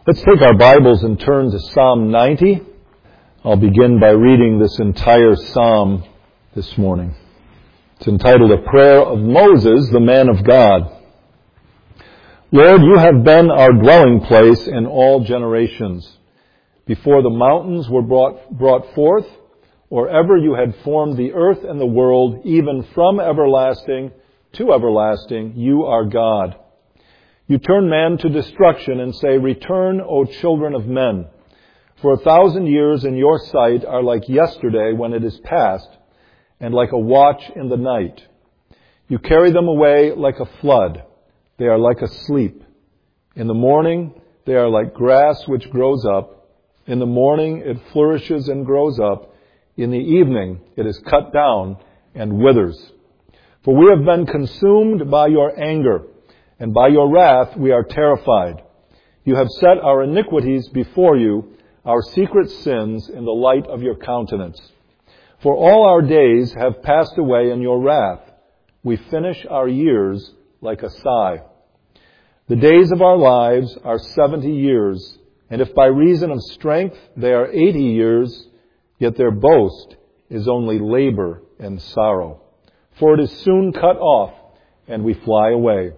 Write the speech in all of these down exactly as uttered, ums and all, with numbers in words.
Let's take our Bibles and turn to Psalm ninety. I'll begin by reading this entire psalm this morning. It's entitled A Prayer of Moses, the Man of God. Lord, you have been our dwelling place in all generations. Before the mountains were brought, brought forth, or ever you had formed the earth and the world, even from everlasting to everlasting, you are God. You turn man to destruction and say, Return, O children of men. For a thousand years in your sight are like yesterday when it is past, and like a watch in the night. You carry them away like a flood. They are like asleep. In the morning they are like grass which grows up. In the morning it flourishes and grows up. In the evening it is cut down and withers. For we have been consumed by your anger, and by your wrath we are terrified. You have set our iniquities before you, our secret sins in the light of your countenance. For all our days have passed away in your wrath. We finish our years like a sigh. The days of our lives are seventy years, and if by reason of strength they are eighty years, yet their boast is only labor and sorrow. For it is soon cut off, and we fly away.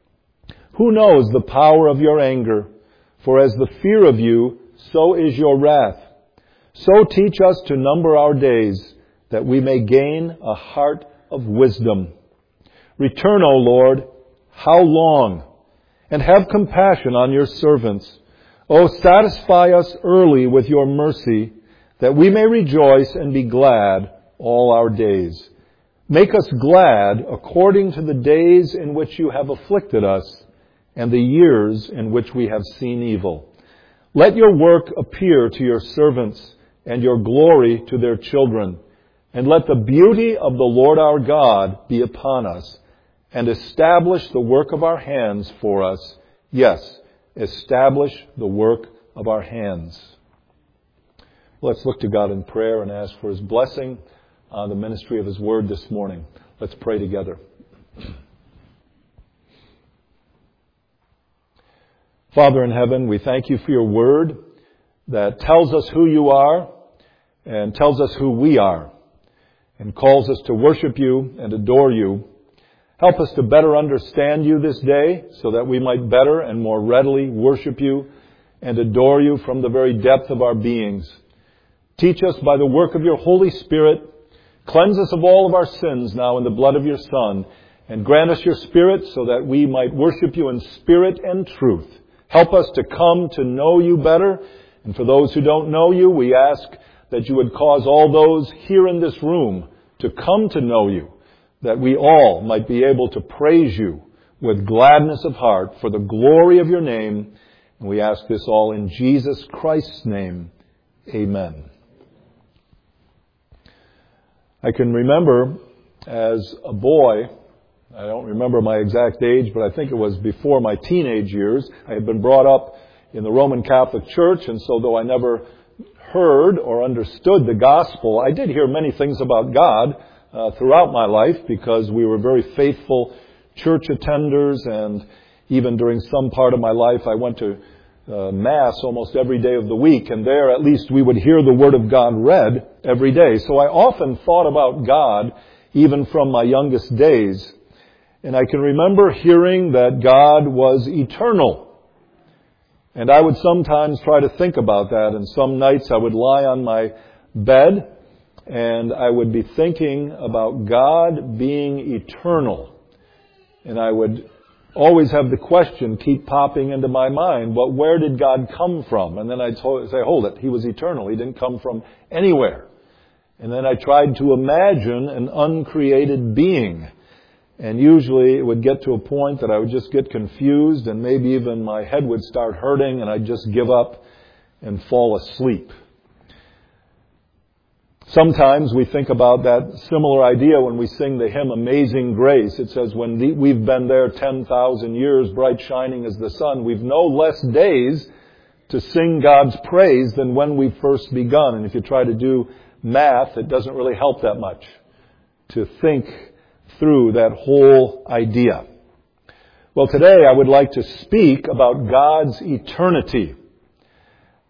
Who knows the power of your anger? For as the fear of you, so is your wrath. So teach us to number our days, that we may gain a heart of wisdom. Return, O Lord, how long? And have compassion on your servants. O satisfy us early with your mercy, that we may rejoice and be glad all our days. Make us glad according to the days in which you have afflicted us, and the years in which we have seen evil. Let your work appear to your servants, and your glory to their children. And let the beauty of the Lord our God be upon us, and establish the work of our hands for us. Yes, establish the work of our hands. Let's look to God in prayer and ask for His blessing on the ministry of His Word this morning. Let's pray together. Father in heaven, we thank you for your word that tells us who you are and tells us who we are and calls us to worship you and adore you. Help us to better understand you this day so that we might better and more readily worship you and adore you from the very depth of our beings. Teach us by the work of your Holy Spirit. Cleanse us of all of our sins now in the blood of your Son, and grant us your Spirit so that we might worship you in spirit and truth. Help us to come to know you better. And for those who don't know you, we ask that you would cause all those here in this room to come to know you, that we all might be able to praise you with gladness of heart for the glory of your name. And we ask this all in Jesus Christ's name. Amen. I can remember as a boy, I don't remember my exact age, but I think it was before my teenage years. I had been brought up in the Roman Catholic Church, and so though I never heard or understood the gospel, I did hear many things about God uh, throughout my life because we were very faithful church attenders, and even during some part of my life I went to uh, Mass almost every day of the week, and there at least we would hear the Word of God read every day. So I often thought about God even from my youngest days. And I can remember hearing that God was eternal. And I would sometimes try to think about that. And some nights I would lie on my bed and I would be thinking about God being eternal. And I would always have the question keep popping into my mind, but where did God come from? And then I'd say, hold it, He was eternal. He didn't come from anywhere. And then I tried to imagine an uncreated being. And usually it would get to a point that I would just get confused and maybe even my head would start hurting and I'd just give up and fall asleep. Sometimes we think about that similar idea when we sing the hymn Amazing Grace. It says, when the, we've been there ten thousand years, bright shining as the sun, we've no less days to sing God's praise than when we first begun. And if you try to do math, it doesn't really help that much to think through that whole idea. Well, today I would like to speak about God's eternity.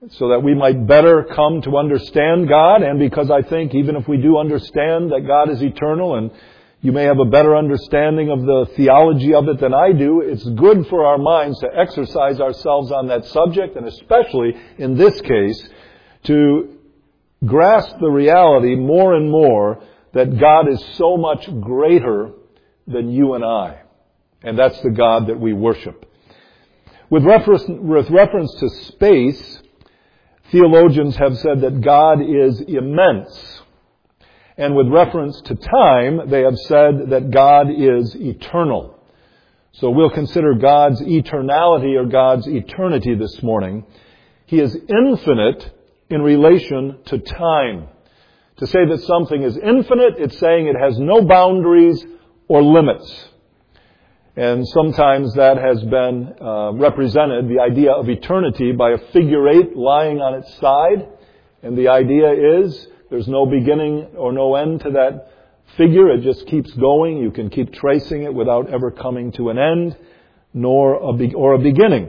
so that we might better come to understand God, and because I think even if we do understand that God is eternal, and you may have a better understanding of the theology of it than I do, it's good for our minds to exercise ourselves on that subject, and especially in this case, to grasp the reality more and more that God is so much greater than you and I. And that's the God that we worship. With reference, with reference to space, theologians have said that God is immense. And with reference to time, they have said that God is eternal. So we'll consider God's eternality or God's eternity this morning. He is infinite in relation to time. To say that something is infinite, it's saying it has no boundaries or limits. And sometimes that has been uh, represented, the idea of eternity, by a figure eight lying on its side. And the idea is there's no beginning or no end to that figure. It just keeps going. You can keep tracing it without ever coming to an end, nor a be- or a beginning.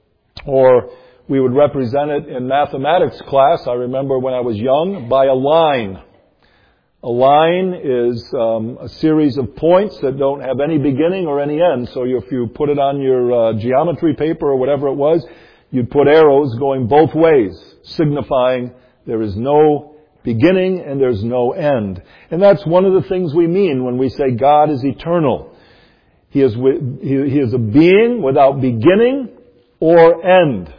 Or we would represent it in mathematics class, I remember when I was young, by a line. A line is um, a series of points that don't have any beginning or any end. So if you put it on your uh, geometry paper or whatever it was, you'd put arrows going both ways, signifying there is no beginning and there's no end. And that's one of the things we mean when we say God is eternal. He is, he is a being without beginning or end.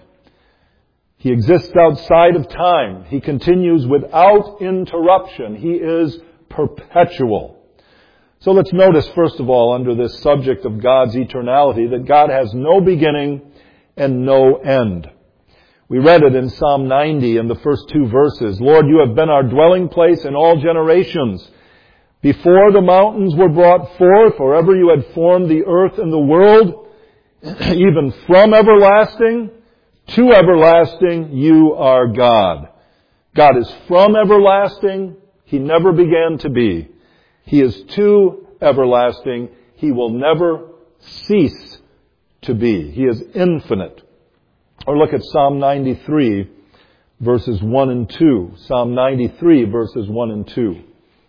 He exists outside of time. He continues without interruption. He is perpetual. So let's notice, first of all, under this subject of God's eternality, that God has no beginning and no end. We read it in Psalm ninety in the first two verses. Lord, you have been our dwelling place in all generations. Before the mountains were brought forth, or ever you had formed the earth and the world, even from everlasting to everlasting, you are God. God is from everlasting. He never began to be. He is to everlasting. He will never cease to be. He is infinite. Or look at Psalm ninety-three, verses one and two. Psalm ninety-three, verses one and two.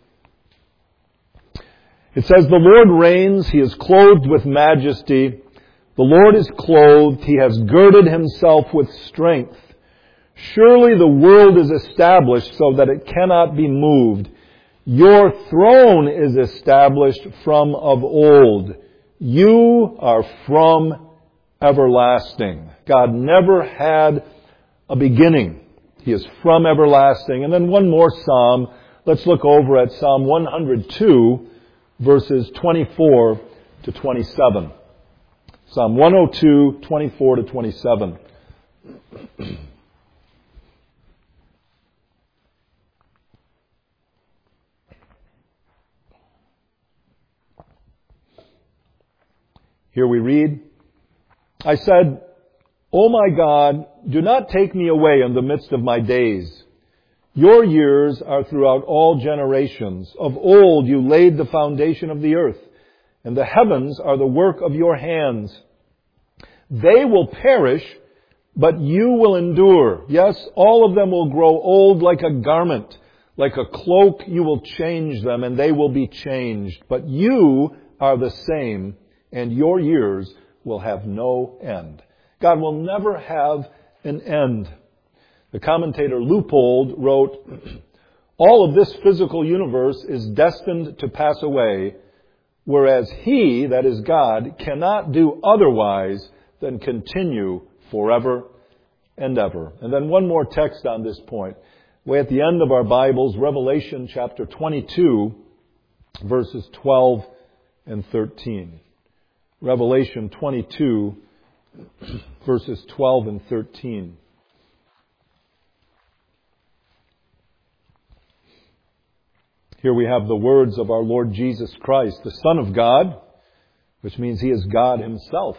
It says, the Lord reigns. He is clothed with majesty. The Lord is clothed, He has girded Himself with strength. Surely the world is established so that it cannot be moved. Your throne is established from of old. You are from everlasting. God never had a beginning. He is from everlasting. And then one more psalm. Let's look over at Psalm one hundred two, verses twenty-four to twenty-seven. Psalm one oh two, twenty-four to twenty-seven. Here we read, I said, O my God, do not take me away in the midst of my days. Your years are throughout all generations. Of old you laid the foundation of the earth, and the heavens are the work of your hands. They will perish, but you will endure. Yes, all of them will grow old like a garment. Like a cloak, you will change them, and they will be changed. But you are the same, and your years will have no end. God will never have an end. The commentator Leupold wrote, all of this physical universe is destined to pass away, whereas He, that is God, cannot do otherwise than continue forever and ever. And then one more text on this point. Way at the end of our Bibles, Revelation chapter twenty-two, verses twelve and thirteen. Revelation twenty-two, verses twelve and thirteen. Here we have the words of our Lord Jesus Christ, the Son of God, which means He is God Himself.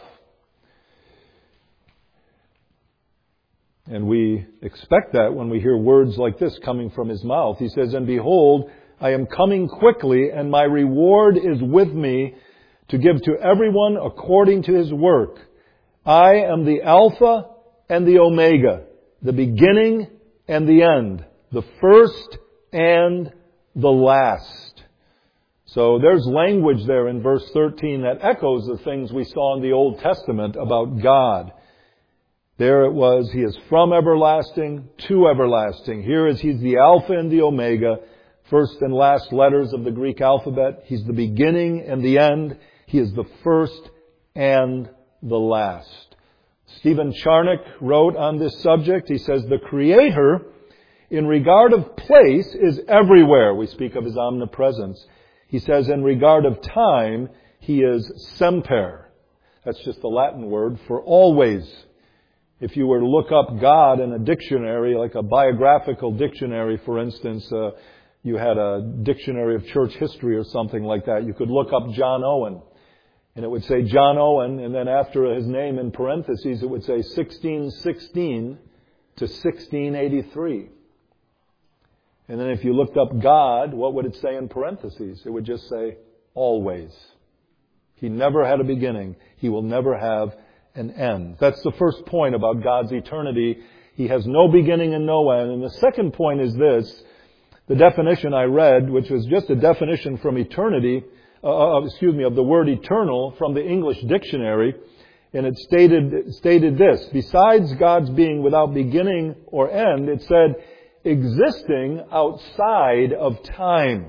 And we expect that when we hear words like this coming from His mouth. He says, and behold, I am coming quickly, and my reward is with me to give to everyone according to his work. I am the Alpha and the Omega, the beginning and the end, the first and the last. So there's language there in verse thirteen that echoes the things we saw in the Old Testament about God. There it was, He is from everlasting to everlasting. Here is He's the Alpha and the Omega, first and last letters of the Greek alphabet. He's the beginning and the end. He is the first and the last. Stephen Charnock wrote on this subject, he says, the Creator, in regard of place, is everywhere. We speak of His omnipresence. He says, in regard of time, He is semper. That's just the Latin word for always. If you were to look up God in a dictionary, like a biographical dictionary, for instance, uh, you had a dictionary of church history or something like that, you could look up John Owen. And it would say John Owen, and then after his name in parentheses, it would say sixteen sixteen to sixteen eighty-three. And then if you looked up God, what would it say in parentheses? It would just say, always. He never had a beginning. He will never have an end. That's the first point about God's eternity. He has no beginning and no end. And the second point is this, the definition I read, which was just a definition from eternity, uh, excuse me, of the word eternal from the English dictionary, and it stated, stated this, besides God's being without beginning or end, it said, existing outside of time.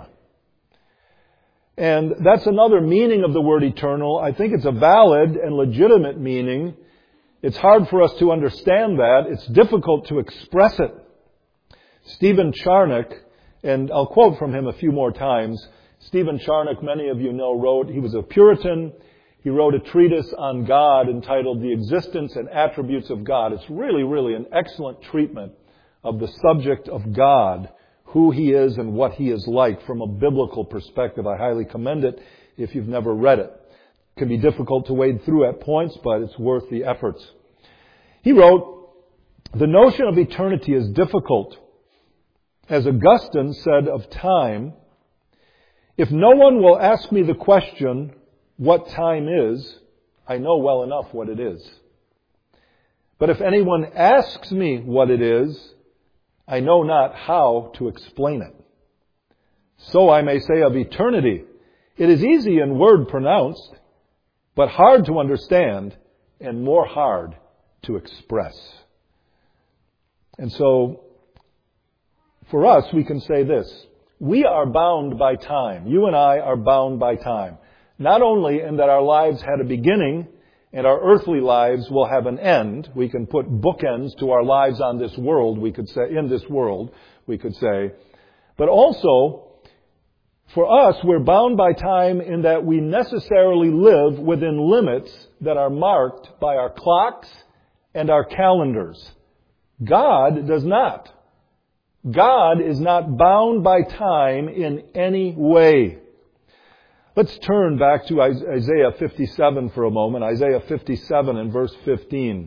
And that's another meaning of the word eternal. I think it's a valid and legitimate meaning. It's hard for us to understand that. It's difficult to express it. Stephen Charnock, and I'll quote from him a few more times. Stephen Charnock, many of you know, wrote, he was a Puritan. He wrote a treatise on God entitled The Existence and Attributes of God. It's really, really an excellent treatment of the subject of God, who He is and what He is like from a biblical perspective. I highly commend it if you've never read it. It can be difficult to wade through at points, but it's worth the efforts. He wrote, the notion of eternity is difficult. As Augustine said of time, if no one will ask me the question, what time is, I know well enough what it is. But if anyone asks me what it is, I know not how to explain it. So I may say of eternity, it is easy in word pronounced, but hard to understand and more hard to express. And so, for us, we can say this. We are bound by time. You and I are bound by time. Not only in that our lives had a beginning and our earthly lives will have an end. We can put bookends to our lives on this world, we could say, in this world, we could say. But also, for us, we're bound by time in that we necessarily live within limits that are marked by our clocks and our calendars. God does not. God is not bound by time in any way. Let's turn back to Isaiah fifty-seven for a moment. Isaiah fifty-seven and verse fifteen.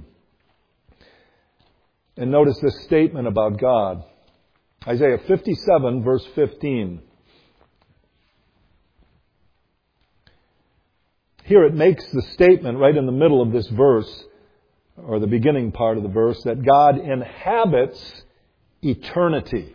And notice this statement about God. Isaiah fifty-seven verse fifteen. Here it makes the statement right in the middle of this verse, or the beginning part of the verse, that God inhabits eternity.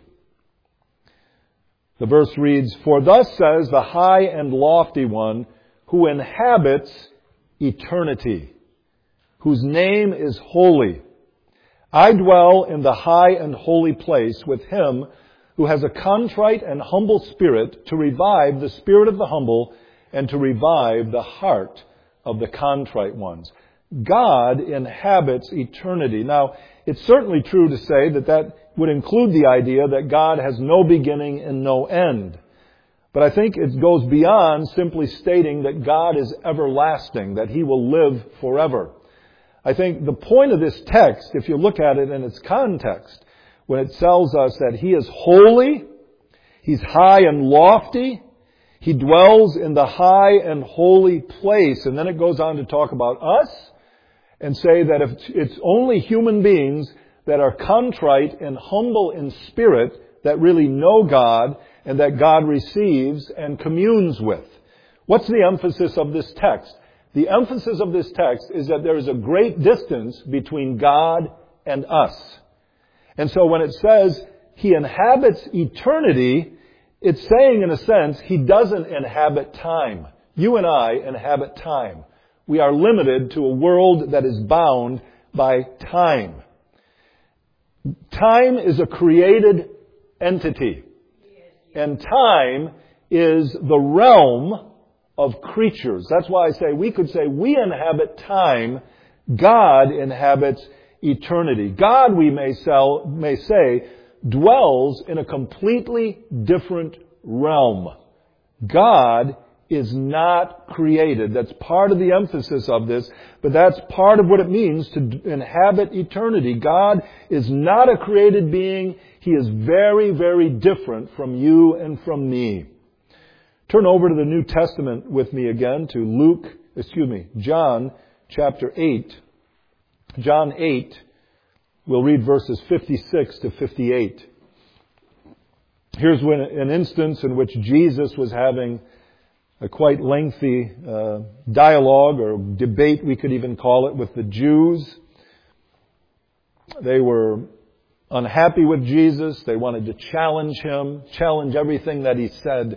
The verse reads, for thus says the high and lofty one who inhabits eternity, whose name is holy. I dwell in the high and holy place with him who has a contrite and humble spirit, to revive the spirit of the humble and to revive the heart of the contrite ones. God inhabits eternity. Now, it's certainly true to say that that would include the idea that God has no beginning and no end. But I think it goes beyond simply stating that God is everlasting, that He will live forever. I think the point of this text, if you look at it in its context, when it tells us that He is holy, He's high and lofty, He dwells in the high and holy place, and then it goes on to talk about us, and say that if it's only human beings that are contrite and humble in spirit that really know God and that God receives and communes with. What's the emphasis of this text? The emphasis of this text is that there is a great distance between God and us. And so when it says He inhabits eternity, it's saying in a sense He doesn't inhabit time. You and I inhabit time. We are limited to a world that is bound by time. Time is a created entity. And time is the realm of creatures. That's why I say we could say we inhabit time. God inhabits eternity. God, we may, sell, may say, dwells in a completely different realm. God is not created. That's part of the emphasis of this, but that's part of what it means to inhabit eternity. God is not a created being. He is very, very different from you and from me. Turn over to the New Testament with me again to Luke, excuse me, John chapter eight. John eight, we'll read verses fifty-six to fifty-eight. Here's when, an instance in which Jesus was having a quite lengthy uh, dialogue or debate, we could even call it, with the Jews. They were unhappy with Jesus. They wanted to challenge Him, challenge everything that He said.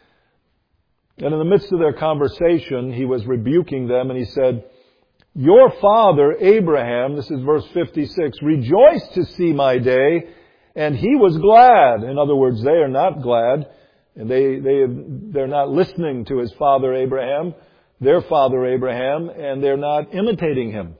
And in the midst of their conversation, He was rebuking them, and He said, "Your father Abraham," this is verse fifty-six, "rejoiced to see my day, and he was glad." In other words, they are not glad. And they, they, they're not listening to his father Abraham, their father Abraham, and they're not imitating him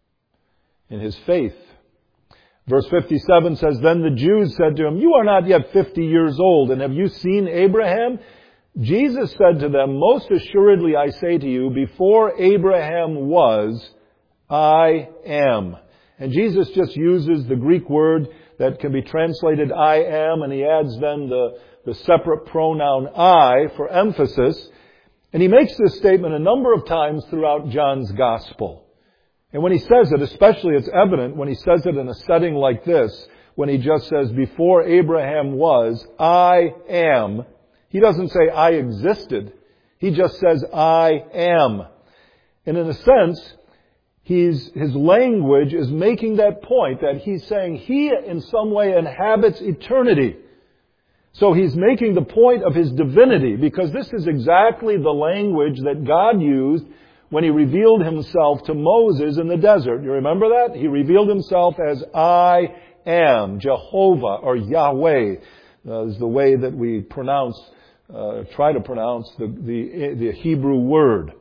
in his faith. Verse fifty-seven says, "Then the Jews said to him, 'You are not yet fifty years old, and have you seen Abraham?' Jesus said to them, 'Most assuredly I say to you, before Abraham was, I am.'" And Jesus just uses the Greek word that can be translated I am, and He adds then the the separate pronoun I for emphasis. And He makes this statement a number of times throughout John's Gospel. And when He says it, especially it's evident when He says it in a setting like this, when He just says, "Before Abraham was, I am." He doesn't say, "I existed." He just says, "I am." And in a sense, he's, his language is making that point, that He's saying He in some way inhabits eternity. So He's making the point of His divinity, because this is exactly the language that God used when He revealed Himself to Moses in the desert. You remember that? He revealed Himself as I am, Jehovah, or Yahweh, uh, is the way that we pronounce, uh, try to pronounce the, the, the Hebrew word.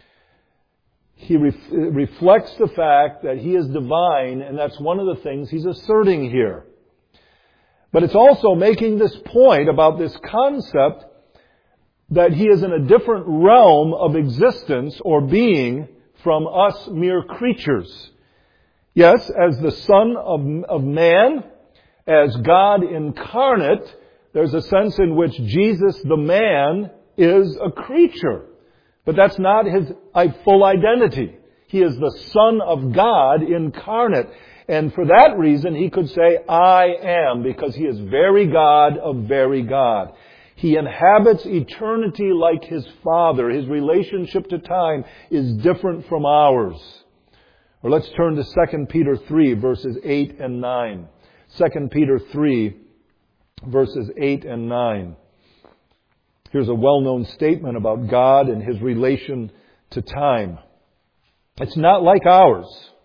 He ref- reflects the fact that He is divine, and that's one of the things He's asserting here. But it's also making this point about this concept that He is in a different realm of existence or being from us mere creatures. Yes, as the Son of, of Man, as God incarnate, there's a sense in which Jesus the man is a creature. But that's not His full identity. He is the Son of God incarnate. And for that reason, He could say, I am, because He is very God of very God. He inhabits eternity like His Father. His relationship to time is different from ours. Or let's turn to Second Peter three, verses eight and nine. Second Peter three, verses eight and nine. Here's a well-known statement about God and His relation to time. It's not like ours.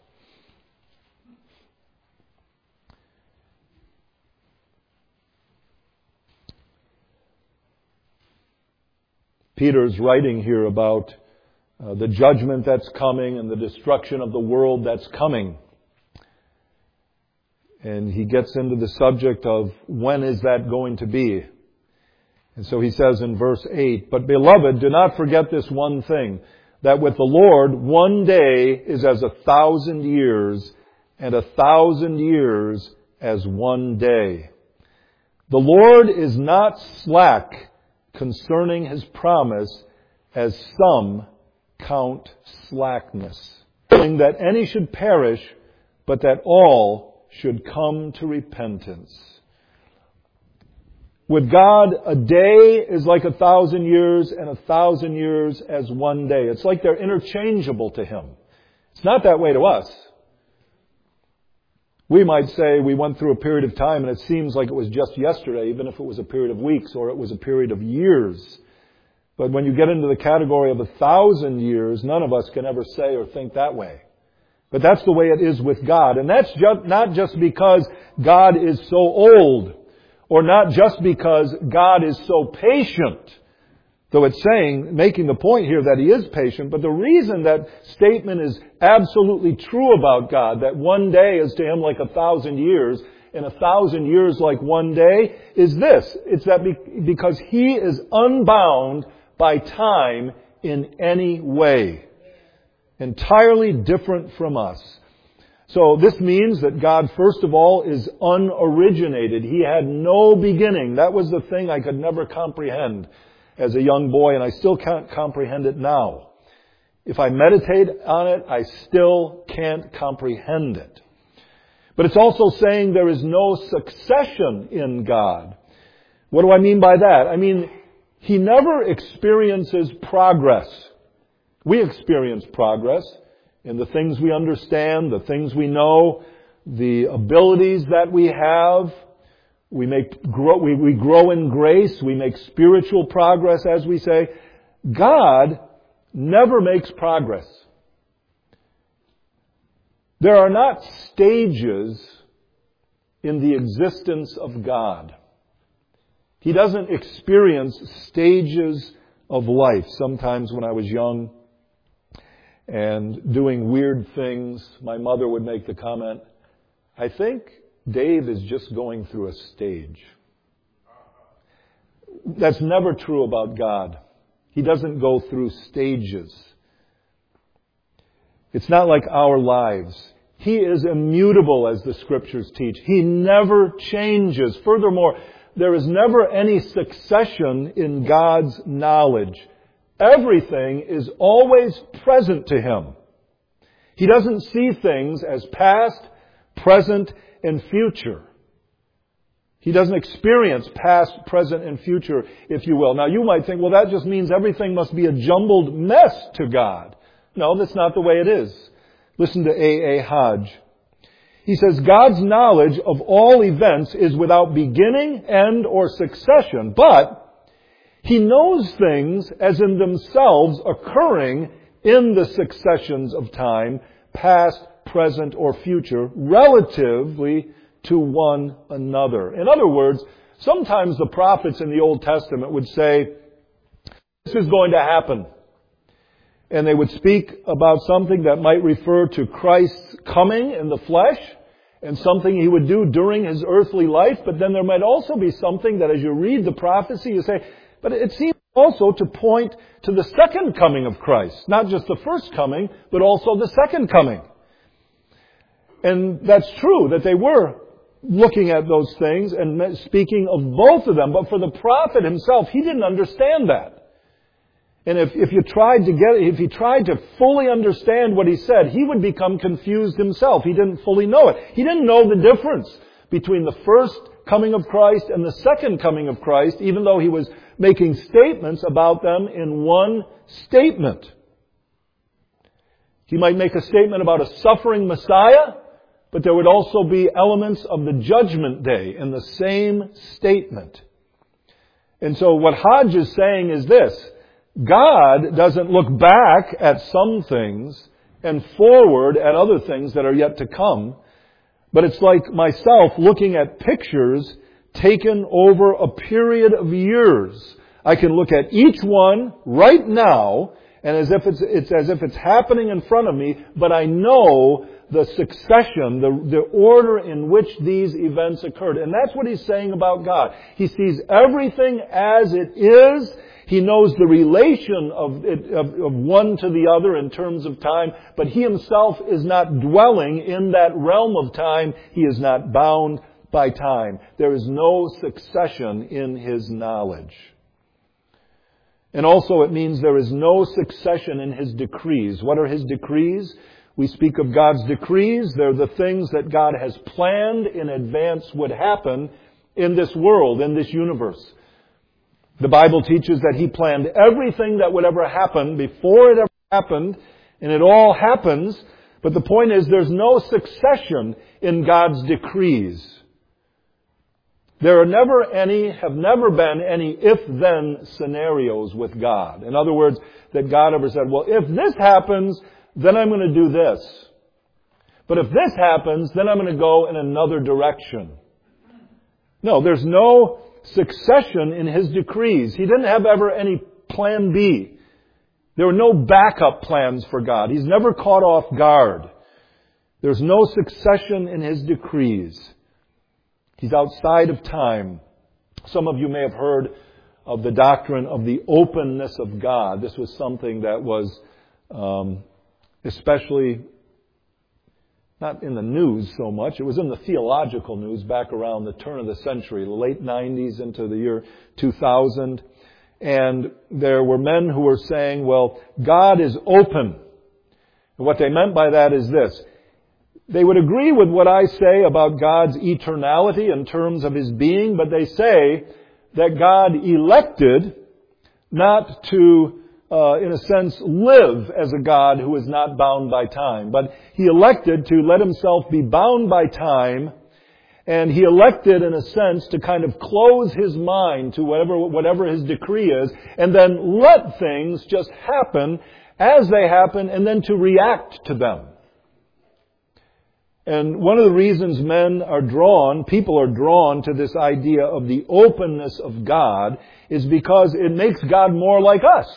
Peter's writing here about uh, the judgment that's coming and the destruction of the world that's coming. And he gets into the subject of when is that going to be. And so he says in verse eight, "But beloved, do not forget this one thing, that with the Lord one day is as a thousand years, and a thousand years as one day. The Lord is not slack concerning His promise, as some count slackness, willing that any should perish, but that all should come to repentance." With God, a day is like a thousand years, and a thousand years as one day. It's like they're interchangeable to Him. It's not that way to us. We might say we went through a period of time and it seems like it was just yesterday, even if it was a period of weeks or it was a period of years. But when you get into the category of a thousand years, none of us can ever say or think that way. But that's the way it is with God. And that's just, not just because God is so old, or not just because God is so patient. Though it's saying, making the point here that He is patient, but the reason that statement is absolutely true about God, that one day is to Him like a thousand years, and a thousand years like one day, is this. It's that because He is unbound by time in any way. Entirely different from us. So this means that God, first of all, is unoriginated. He had no beginning. That was the thing I could never comprehend as a young boy, and I still can't comprehend it now. If I meditate on it, I still can't comprehend it. But it's also saying there is no succession in God. What do I mean by that? I mean, He never experiences progress. We experience progress in the things we understand, the things we know, the abilities that we have. We make grow, we, we grow in grace. We make spiritual progress, as we say. God never makes progress. There are not stages in the existence of God. He doesn't experience stages of life. Sometimes when I was young and doing weird things, my mother would make the comment, I think Dave is just going through a stage. That's never true about God. He doesn't go through stages. It's not like our lives. He is immutable, as the Scriptures teach. He never changes. Furthermore, there is never any succession in God's knowledge. Everything is always present to Him. He doesn't see things as past, present, and future. He doesn't experience past, present, and future, if you will. Now you might think, well, that just means everything must be a jumbled mess to God. No, that's not the way it is. Listen to A A Hodge. He says, God's knowledge of all events is without beginning, end, or succession, but He knows things as in themselves occurring in the successions of time, past, present, or future, relatively to one another. In other words, sometimes the prophets in the Old Testament would say, this is going to happen. And they would speak about something that might refer to Christ's coming in the flesh and something He would do during His earthly life. But then there might also be something that as you read the prophecy, you say, but it seems also to point to the second coming of Christ. Not just the first coming, but also the second coming. And that's true that they were looking at those things and speaking of both of them. But for the prophet himself, he didn't understand that. And if, if you tried to get, if he tried to fully understand what he said, he would become confused himself. He didn't fully know it. He didn't know the difference between the first coming of Christ and the second coming of Christ, even though he was making statements about them in one statement. He might make a statement about a suffering Messiah, but there would also be elements of the judgment day in the same statement. And so what Hodge is saying is this: God doesn't look back at some things and forward at other things that are yet to come, but it's like myself looking at pictures taken over a period of years. I can look at each one right now, and as if it's, it's as if it's happening in front of me, but I know the succession, the, the order in which these events occurred. And that's what he's saying about God. He sees everything as it is. He knows the relation of, it, of, of one to the other in terms of time, but He Himself is not dwelling in that realm of time. He is not bound by time. There is no succession in His knowledge. And also it means there is no succession in His decrees. What are His decrees? We speak of God's decrees. They're the things that God has planned in advance would happen in this world, in this universe. The Bible teaches that He planned everything that would ever happen before it ever happened, and it all happens. But the point is there's no succession in God's decrees. There are never any, have never been any if-then scenarios with God. In other words, that God ever said, well, if this happens, then I'm going to do this. But if this happens, then I'm going to go in another direction. No, there's no succession in His decrees. He didn't have ever any plan B. There were no backup plans for God. He's never caught off guard. There's no succession in His decrees. He's outside of time. Some of you may have heard of the doctrine of the openness of God. This was something that was um, especially not in the news so much. It was in the theological news back around the turn of the century, the late nineties into the year two thousand. And there were men who were saying, well, God is open. And what they meant by that is this. They would agree with what I say about God's eternality in terms of His being, but they say that God elected not to, uh, in a sense, live as a God who is not bound by time. But He elected to let Himself be bound by time, and He elected, in a sense, to kind of close His mind to whatever, whatever His decree is, and then let things just happen as they happen, and then to react to them. And one of the reasons men are drawn, people are drawn to this idea of the openness of God is because it makes God more like us.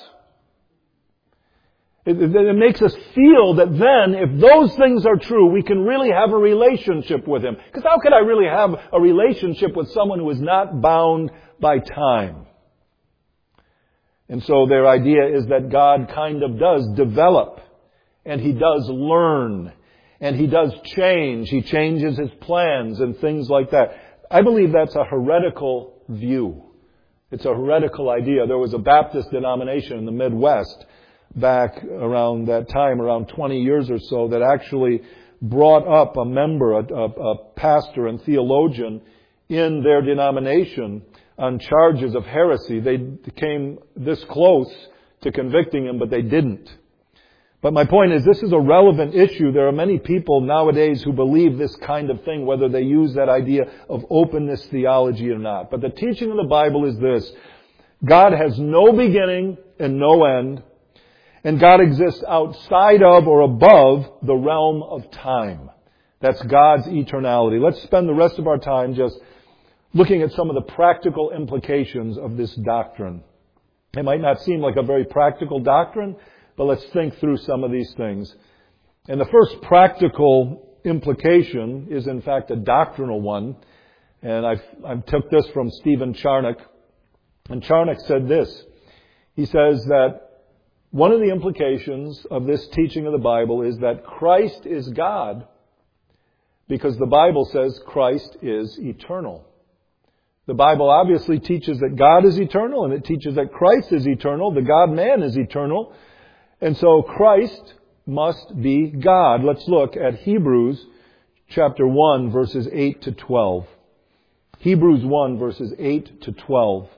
It, it makes us feel that then, if those things are true, we can really have a relationship with Him. Because how could I really have a relationship with someone who is not bound by time? And so their idea is that God kind of does develop, and He does learn, and He does change. He changes His plans and things like that. I believe that's a heretical view. It's a heretical idea. There was a Baptist denomination in the Midwest back around that time, around twenty years or so, that actually brought up a member, a, a, a pastor and theologian in their denomination on charges of heresy. They came this close to convicting him, but they didn't. But my point is, this is a relevant issue. There are many people nowadays who believe this kind of thing, whether they use that idea of openness theology or not. But the teaching of the Bible is this: God has no beginning and no end, and God exists outside of or above the realm of time. That's God's eternality. Let's spend the rest of our time just looking at some of the practical implications of this doctrine. It might not seem like a very practical doctrine, but let's think through some of these things. And the first practical implication is, in fact, a doctrinal one. And I've, I took this from Stephen Charnock. And Charnock said this. He says that one of the implications of this teaching of the Bible is that Christ is God, because the Bible says Christ is eternal. The Bible obviously teaches that God is eternal, and it teaches that Christ is eternal. The God-man is eternal. And so Christ must be God. Let's look at Hebrews chapter one, verses eight to twelve. Hebrews one, verses eight to twelve.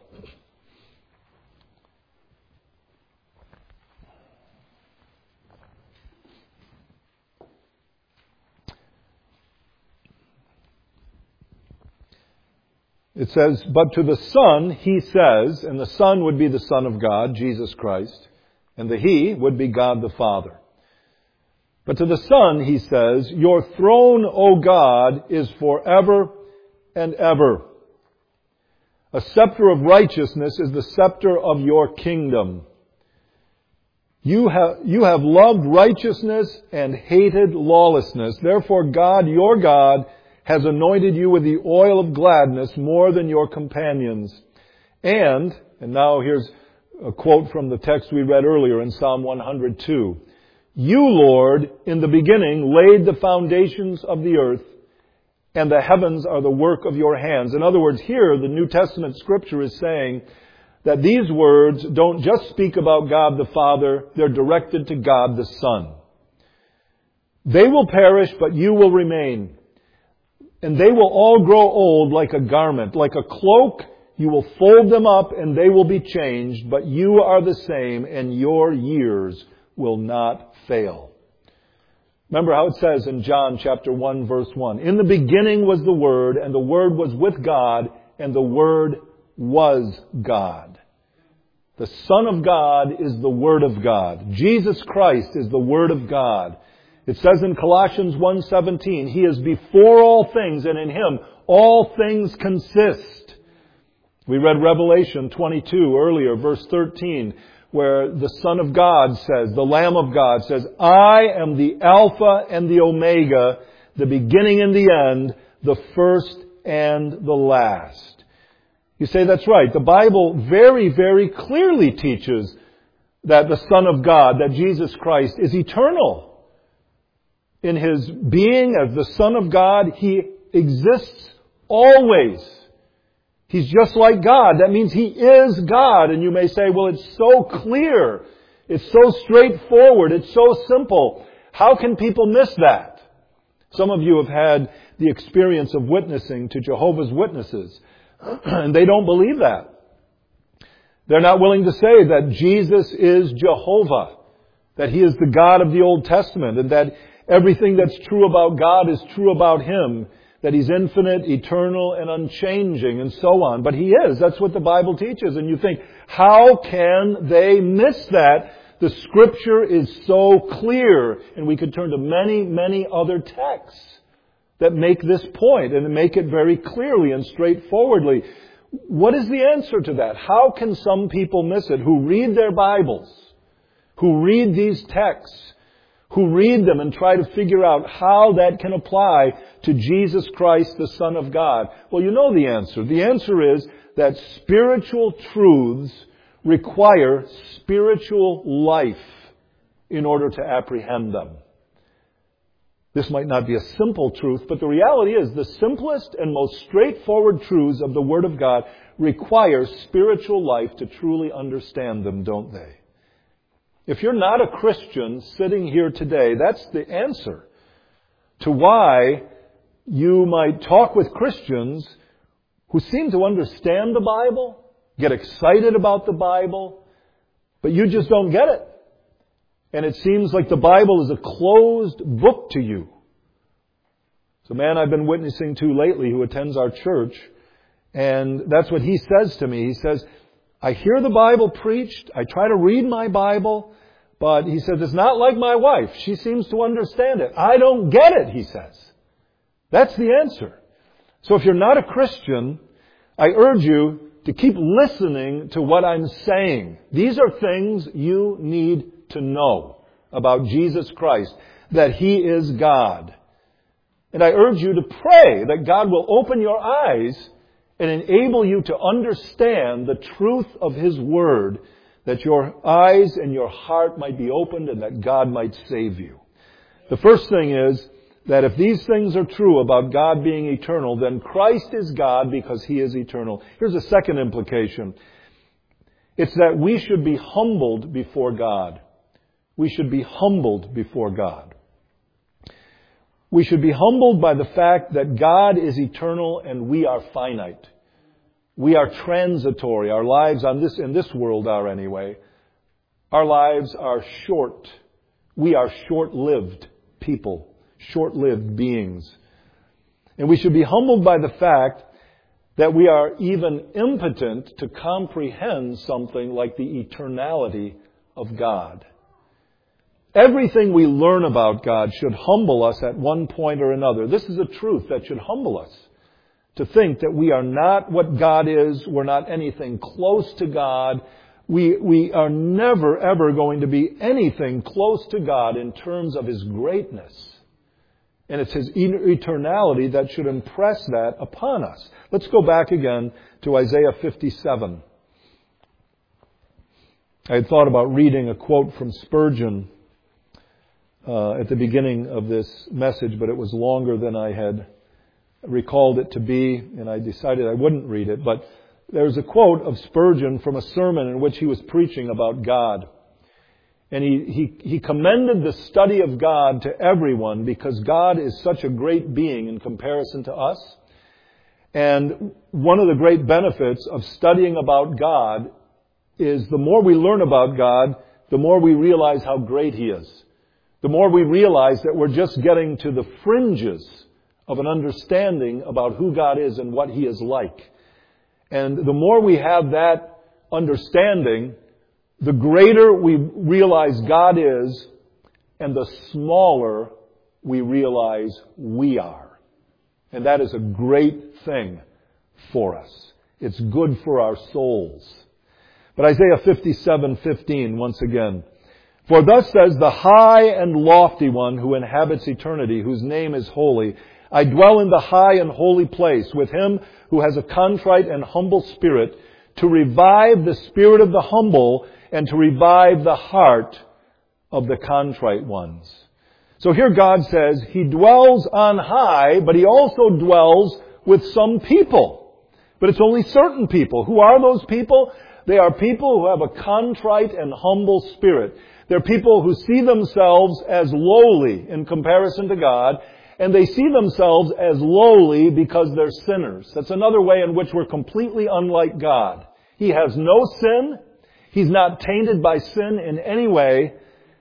It says, but to the Son he says, and the Son would be the Son of God, Jesus Christ, and the He would be God the Father. But to the Son he says, your throne, O God, is forever and ever. A scepter of righteousness is the scepter of your kingdom. You have, you have loved righteousness and hated lawlessness. Therefore God, your God, has anointed you with the oil of gladness more than your companions. And, and now here's a quote from the text we read earlier in Psalm one hundred two. You, Lord, in the beginning laid the foundations of the earth, and the heavens are the work of your hands. In other words, here the New Testament Scripture is saying that these words don't just speak about God the Father, they're directed to God the Son. They will perish, but you will remain. And they will all grow old like a garment, like a cloak. You will fold them up and they will be changed, but you are the same and your years will not fail. Remember how it says in John chapter one verse one, in the beginning was the Word, and the Word was with God, and the Word was God. The Son of God is the Word of God. Jesus Christ is the Word of God. It says in Colossians one seventeen, He is before all things, and in Him all things consist. We read Revelation twenty-two earlier, verse thirteen, where the Son of God says, the Lamb of God says, I am the Alpha and the Omega, the beginning and the end, the first and the last. You say that's right. The Bible very, very clearly teaches that the Son of God, that Jesus Christ, is eternal. In His being as the Son of God, He exists always. He's just like God. That means He is God. And you may say, well, it's so clear. It's so straightforward. It's so simple. How can people miss that? Some of you have had the experience of witnessing to Jehovah's Witnesses. And they don't believe that. They're not willing to say that Jesus is Jehovah. That He is the God of the Old Testament. And that everything that's true about God is true about Him. That He's infinite, eternal, and unchanging, and so on. But He is. That's what the Bible teaches. And you think, how can they miss that? The Scripture is so clear. And we could turn to many, many other texts that make this point and make it very clearly and straightforwardly. What is the answer to that? How can some people miss it who read their Bibles, who read these texts, who read them and try to figure out how that can apply to Jesus Christ, the Son of God? Well, you know the answer. The answer is that spiritual truths require spiritual life in order to apprehend them. This might not be a simple truth, but the reality is the simplest and most straightforward truths of the Word of God require spiritual life to truly understand them, don't they? If you're not a Christian sitting here today, that's the answer to why you might talk with Christians who seem to understand the Bible, get excited about the Bible, but you just don't get it. And it seems like the Bible is a closed book to you. It's a man I've been witnessing to lately who attends our church, and that's what he says to me. He says, I hear the Bible preached, I try to read my Bible, but he says, it's not like my wife. She seems to understand it. I don't get it, he says. That's the answer. So if you're not a Christian, I urge you to keep listening to what I'm saying. These are things you need to know about Jesus Christ, that He is God. And I urge you to pray that God will open your eyes and enable you to understand the truth of His Word, that your eyes and your heart might be opened and that God might save you. The first thing is that if these things are true about God being eternal, then Christ is God because He is eternal. Here's a second implication. It's that we should be humbled before God. We should be humbled before God. We should be humbled by the fact that God is eternal and we are finite. We are transitory. Our lives on this, in this world are anyway. Our lives are short. We are short-lived people, short-lived beings. And we should be humbled by the fact that we are even impotent to comprehend something like the eternality of God. Everything we learn about God should humble us at one point or another. This is a truth that should humble us. To think that we are not what God is, we're not anything close to God. We, we are never, ever going to be anything close to God in terms of His greatness. And it's His eternality that should impress that upon us. Let's go back again to Isaiah fifty-seven. I had thought about reading a quote from Spurgeon uh, at the beginning of this message, but it was longer than I had recalled it to be, and I decided I wouldn't read it. But there's a quote of Spurgeon from a sermon in which he was preaching about God. And he, he, he commended the study of God to everyone because God is such a great being in comparison to us. And one of the great benefits of studying about God is the more we learn about God, the more we realize how great He is. the more we realize that we're just getting to the fringes of an understanding about who God is and what He is like. And the more we have that understanding, the greater we realize God is, and the smaller we realize we are. And that is a great thing for us. It's good for our souls. But Isaiah fifty-seven fifteen, once again. For thus says the high and lofty one who inhabits eternity, whose name is holy. I dwell in the high and holy place with him who has a contrite and humble spirit, to revive the spirit of the humble and to revive the heart of the contrite ones. So here God says He dwells on high, but He also dwells with some people. But it's only certain people. Who are those people? They are people who have a contrite and humble spirit. They're people who see themselves as lowly in comparison to God, and they see themselves as lowly because they're sinners. That's another way in which we're completely unlike God. He has no sin. He's not tainted by sin in any way.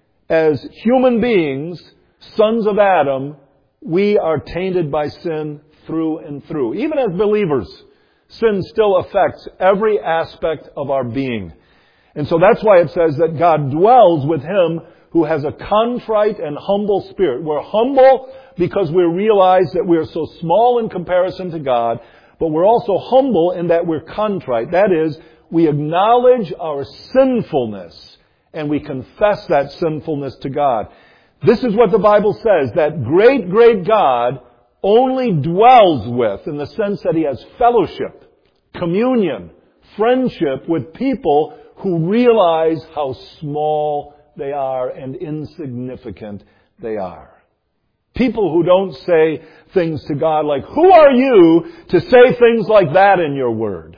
As human beings, sons of Adam, we are tainted by sin through and through. Even as believers, sin still affects every aspect of our being. And so that's why it says that God dwells with him who has a contrite and humble spirit. We're humble because we realize that we are so small in comparison to God, but we're also humble in that we're contrite. That is, we acknowledge our sinfulness and we confess that sinfulness to God. This is what the Bible says, that great, great God only dwells with, in the sense that He has fellowship, communion, friendship with people who realize how small they are and insignificant they are. People who don't say things to God like, who are you to say things like that in your word?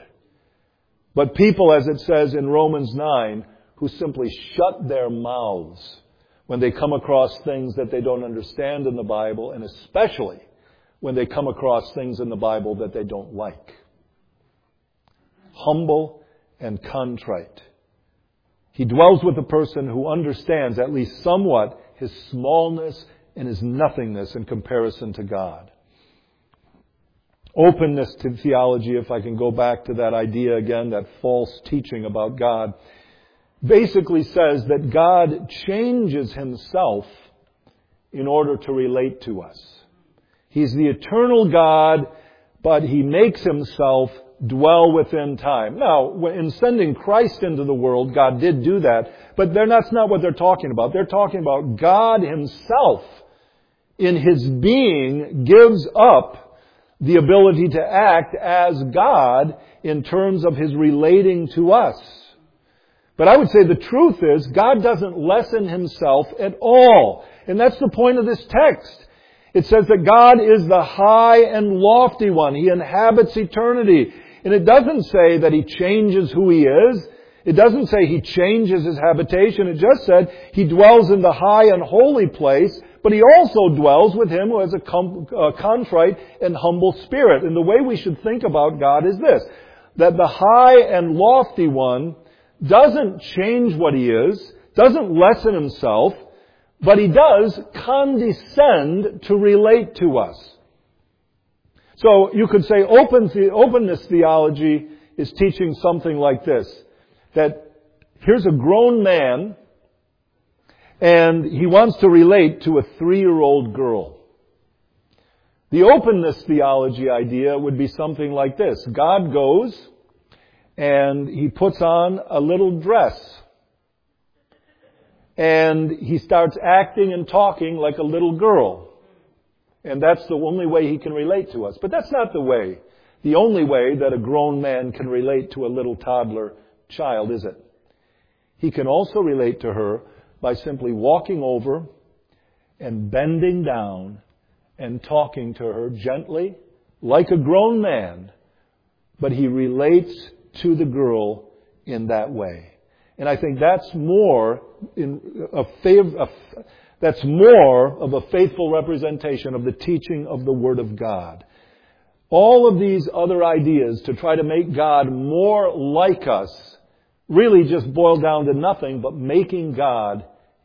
But people, as it says in Romans nine, who simply shut their mouths when they come across things that they don't understand in the Bible, and especially when they come across things in the Bible that they don't like. Humble and contrite. He dwells with a person who understands at least somewhat his smallness and his nothingness in comparison to God. Openness to theology, if I can go back to that idea again, that false teaching about God, basically says that God changes Himself in order to relate to us. He's the eternal God, but He makes Himself dwell within time. Now, in sending Christ into the world, God did do that, but that's not what they're talking about. They're talking about God Himself, in His being, gives up the ability to act as God in terms of His relating to us. But I would say the truth is, God doesn't lessen Himself at all. And that's the point of this text. It says that God is the high and lofty one. He inhabits eternity. And it doesn't say that He changes who He is. It doesn't say He changes His habitation. It just said He dwells in the high and holy place, but He also dwells with him who has a, com- a contrite and humble spirit. And the way we should think about God is this, that the high and lofty one doesn't change what He is, doesn't lessen Himself, but He does condescend to relate to us. So you could say open the, openness theology is teaching something like this, that here's a grown man and he wants to relate to a three-year-old girl. The openness theology idea would be something like this. God goes and He puts on a little dress. And He starts acting and talking like a little girl. And that's the only way He can relate to us. But that's not the way, the only way that a grown man can relate to a little toddler child, is it? He can also relate to her by simply walking over and bending down and talking to her gently, like a grown man. But He relates to the girl in that way. And I think that's more in a favor, a, that's more of a faithful representation of the teaching of the Word of God. All of these other ideas to try to make God more like us really just boil down to nothing but making God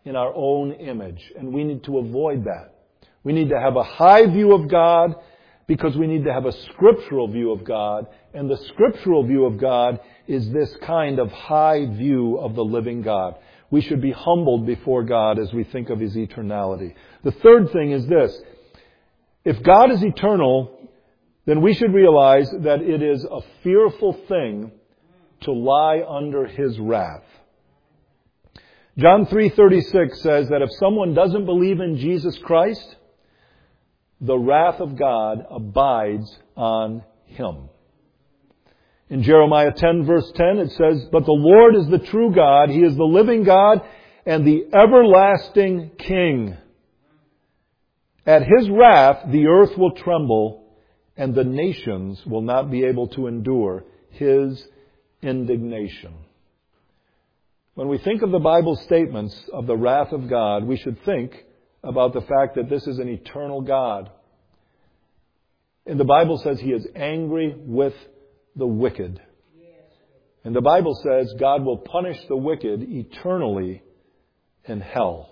in our own image, and we need to avoid that. We need to have a high view of God because we need to have a scriptural view of God, and the scriptural view of God is this kind of high view of the living God. We should be humbled before God as we think of His eternality. The third thing is this. If God is eternal, then we should realize that it is a fearful thing to lie under His wrath. John three thirty-six says that if someone doesn't believe in Jesus Christ, the wrath of God abides on him. In Jeremiah ten verse ten it says, "But the Lord is the true God, He is the living God and the everlasting King. At His wrath the earth will tremble and the nations will not be able to endure His indignation." When we think of the Bible statements of the wrath of God, we should think about the fact that this is an eternal God. And the Bible says He is angry with the wicked. And the Bible says God will punish the wicked eternally in hell.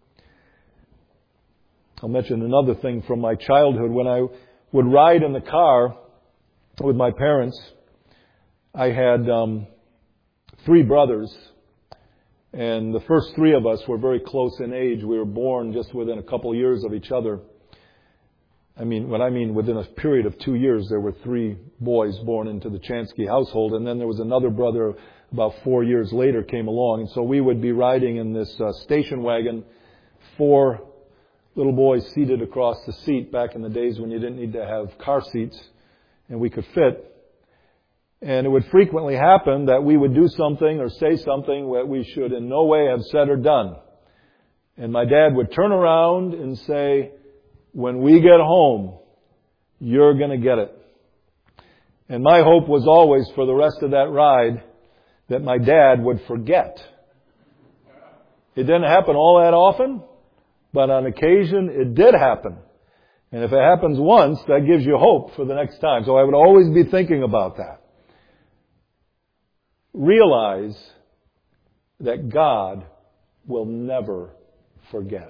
I'll mention another thing from my childhood. When I would ride in the car with my parents, I had um, three brothers. And the first three of us were very close in age. We were born just within a couple of years of each other. I mean, when I mean within a period of two years, there were three boys born into the Chansky household. And then there was another brother about four years later came along. And so we would be riding in this uh, station wagon, four little boys seated across the seat back in the days when you didn't need to have car seats and we could fit. And it would frequently happen that we would do something or say something that we should in no way have said or done. And my dad would turn around and say, "When we get home, you're going to get it." And my hope was always for the rest of that ride that my dad would forget. It didn't happen all that often, but on occasion it did happen. And if it happens once, that gives you hope for the next time. So I would always be thinking about that. Realize that God will never forget.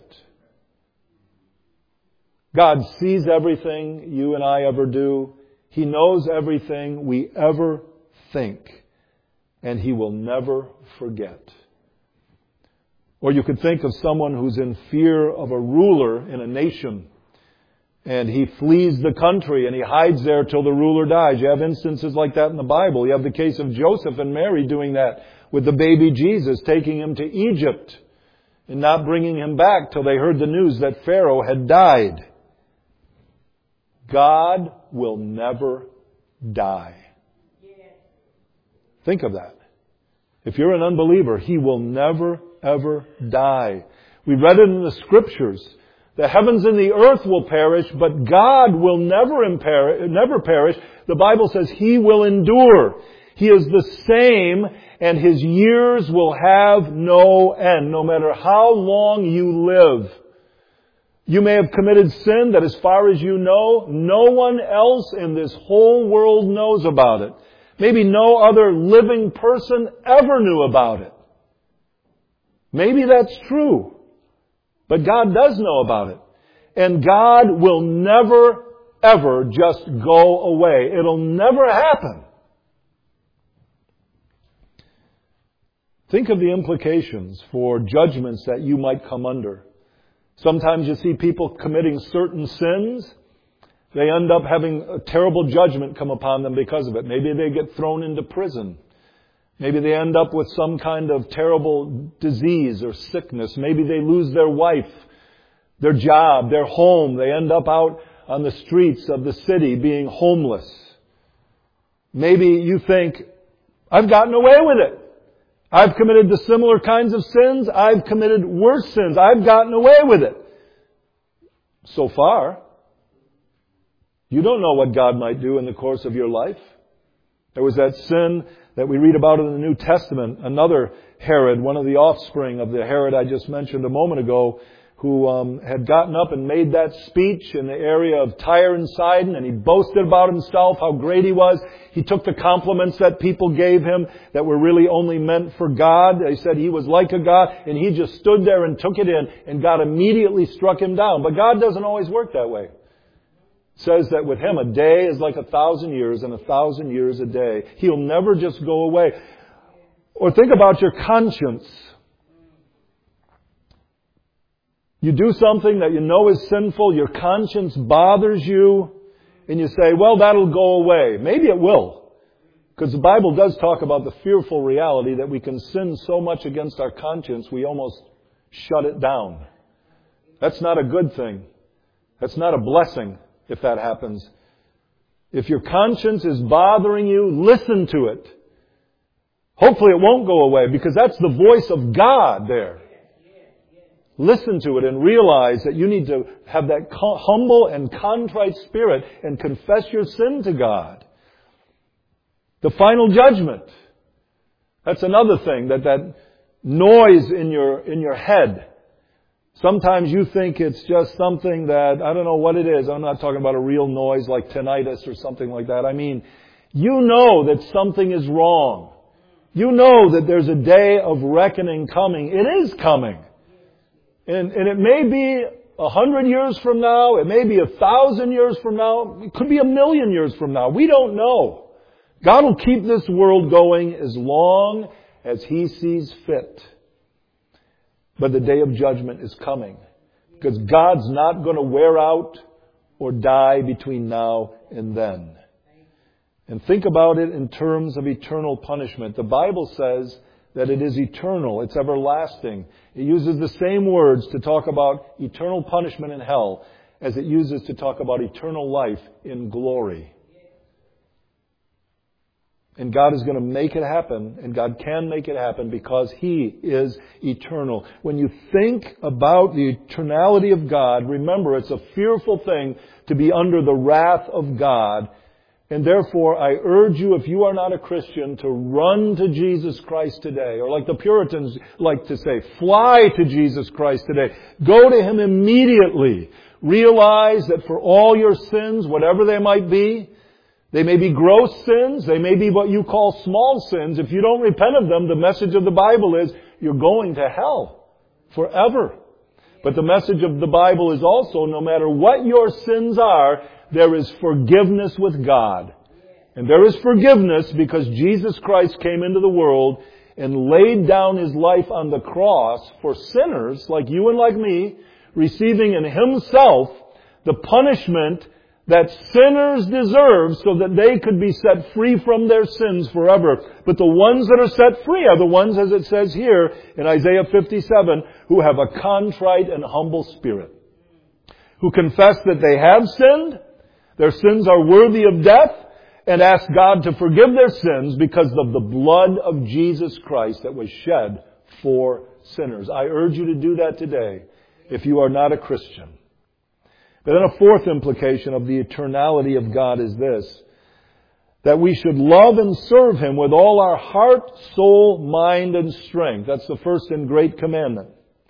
God sees everything you and I ever do. He knows everything we ever think. And He will never forget. Or you could think of someone who's in fear of a ruler in a nation. And he flees the country and he hides there till the ruler dies. You have instances like that in the Bible. You have the case of Joseph and Mary doing that with the baby Jesus, taking him to Egypt and not bringing him back till they heard the news that Pharaoh had died. God will never die. Think of that. If you're an unbeliever, He will never, ever die. We read it in the Scriptures. The heavens and the earth will perish, but God will never impar- never perish. The Bible says He will endure. He is the same, and His years will have no end, no matter how long you live. You may have committed sin that as far as you know, no one else in this whole world knows about it. Maybe no other living person ever knew about it. Maybe that's true. But God does know about it. And God will never, ever just go away. It'll never happen. Think of the implications for judgments that you might come under. Sometimes you see people committing certain sins. They end up having a terrible judgment come upon them because of it. Maybe they get thrown into prison. Maybe they end up with some kind of terrible disease or sickness. Maybe they lose their wife, their job, their home. They end up out on the streets of the city being homeless. Maybe you think, I've gotten away with it. I've committed the similar kinds of sins. I've committed worse sins. I've gotten away with it. So far, you don't know what God might do in the course of your life. There was that sin that we read about in the New Testament. Another Herod, one of the offspring of the Herod I just mentioned a moment ago, who um, had gotten up and made that speech in the area of Tyre and Sidon, and he boasted about himself, how great he was. He took the compliments that people gave him that were really only meant for God. They said he was like a God, and he just stood there and took it in, and God immediately struck him down. But God doesn't always work that way. It says that with him, a day is like a thousand years, and a thousand years a day. He'll never just go away. Or think about your conscience. You do something that you know is sinful, your conscience bothers you, and you say, well, that'll go away. Maybe it will. Because the Bible does talk about the fearful reality that we can sin so much against our conscience, we almost shut it down. That's not a good thing. That's not a blessing if that happens. If your conscience is bothering you, listen to it. Hopefully it won't go away, because that's the voice of God there. Listen to it and realize that you need to have that humble and contrite spirit and confess your sin to God. The final judgment. That's another thing, that that noise in your in your head. Sometimes you think it's just something that, I don't know what it is. I'm not talking about a real noise like tinnitus or something like that. I mean, you know that something is wrong. You know that there's a day of reckoning coming. It is coming. And, and it may be a hundred years from now. It may be a thousand years from now. It could be a million years from now. We don't know. God will keep this world going as long as He sees fit. But the day of judgment is coming. Because God's not going to wear out or die between now and then. And think about it in terms of eternal punishment. The Bible says that it is eternal. It's everlasting. It uses the same words to talk about eternal punishment in hell as it uses to talk about eternal life in glory. And God is going to make it happen, and God can make it happen because He is eternal. When you think about the eternality of God, remember it's a fearful thing to be under the wrath of God. And therefore, I urge you, if you are not a Christian, to run to Jesus Christ today. Or like the Puritans like to say, fly to Jesus Christ today. Go to Him immediately. Realize that for all your sins, whatever they might be, they may be gross sins, they may be what you call small sins. If you don't repent of them, the message of the Bible is you're going to hell forever. But the message of the Bible is also, no matter what your sins are, there is forgiveness with God. And there is forgiveness because Jesus Christ came into the world and laid down His life on the cross for sinners like you and like me, receiving in Himself the punishment that sinners deserve so that they could be set free from their sins forever. But the ones that are set free are the ones, as it says here in Isaiah fifty-seven, who have a contrite and humble spirit, who confess that they have sinned, their sins are worthy of death, and ask God to forgive their sins because of the blood of Jesus Christ that was shed for sinners. I urge you to do that today if you are not a Christian. But then a fourth implication of the eternality of God is this, that we should love and serve Him with all our heart, soul, mind, and strength. That's the first and great commandment.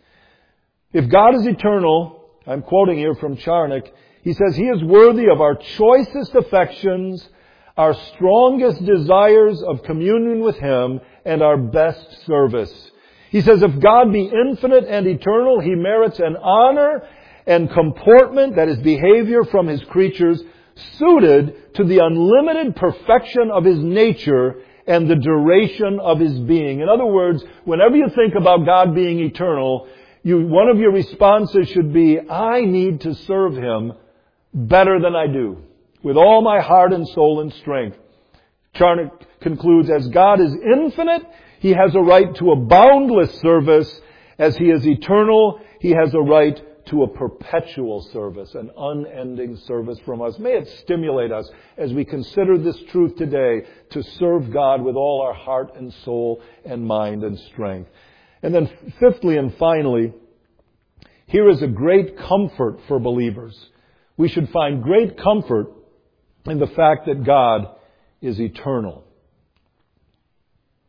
If God is eternal, I'm quoting here from Charnock, he says He is worthy of our choicest affections, our strongest desires of communion with Him, and our best service. He says if God be infinite and eternal, He merits an honor and comportment, that is behavior from His creatures, suited to the unlimited perfection of His nature and the duration of His being. In other words, whenever you think about God being eternal, you, one of your responses should be, I need to serve Him better than I do, with all my heart and soul and strength. Charnock concludes, as God is infinite, He has a right to a boundless service. As He is eternal, He has a right to a perpetual service, an unending service from us. May it stimulate us as we consider this truth today to serve God with all our heart and soul and mind and strength. And then fifthly and finally, here is a great comfort for believers. We should find great comfort in the fact that God is eternal.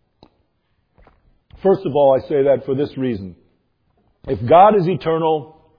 First of all, I say that for this reason. If God is eternal,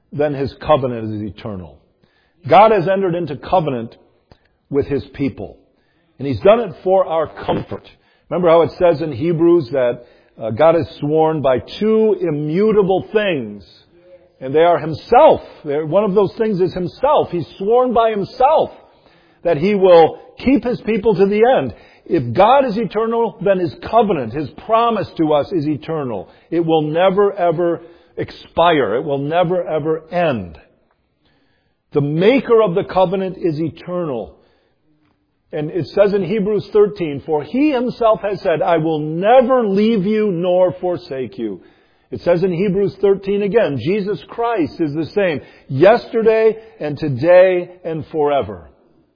then His covenant is eternal. God has entered into covenant with His people. And He's done it for our comfort. Remember how it says in Hebrews that uh, God has sworn by two immutable things. And they are Himself. They're, one of those things is Himself. He's sworn by Himself that He will keep His people to the end. If God is eternal, then His covenant, His promise to us is eternal. It will never ever expire. It will never ever end. The maker of the covenant is eternal. And it says in Hebrews thirteen, for He Himself has said, I will never leave you nor forsake you. It says in Hebrews thirteen again, Jesus Christ is the same yesterday and today and forever.